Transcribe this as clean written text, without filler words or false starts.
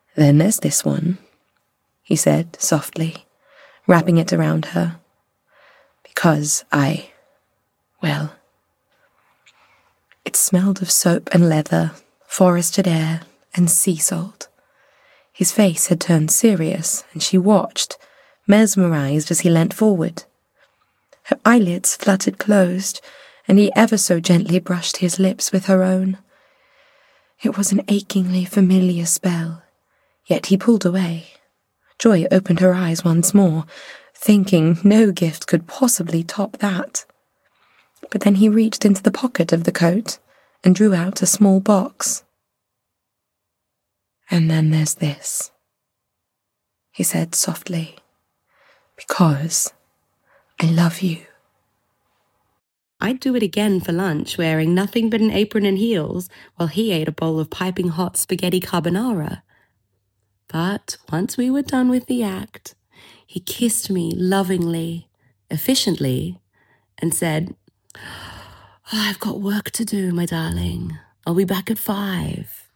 Then there's this one, he said softly, wrapping it around her. Because well, it smelled of soap and leather, forested air, and sea salt. His face had turned serious, and she watched, mesmerized as he leant forward. Her eyelids fluttered closed, and he ever so gently brushed his lips with her own. It was an achingly familiar spell, yet he pulled away. Joy opened her eyes once more, thinking no gift could possibly top that. But then he reached into the pocket of the coat and drew out a small box. And then there's this, he said softly, because I love you. I'd do it again for lunch, wearing nothing but an apron and heels, while he ate a bowl of piping hot spaghetti carbonara. But once we were done with the act, he kissed me lovingly, efficiently, and said, "I've got work to do, my darling. I'll be back at 5.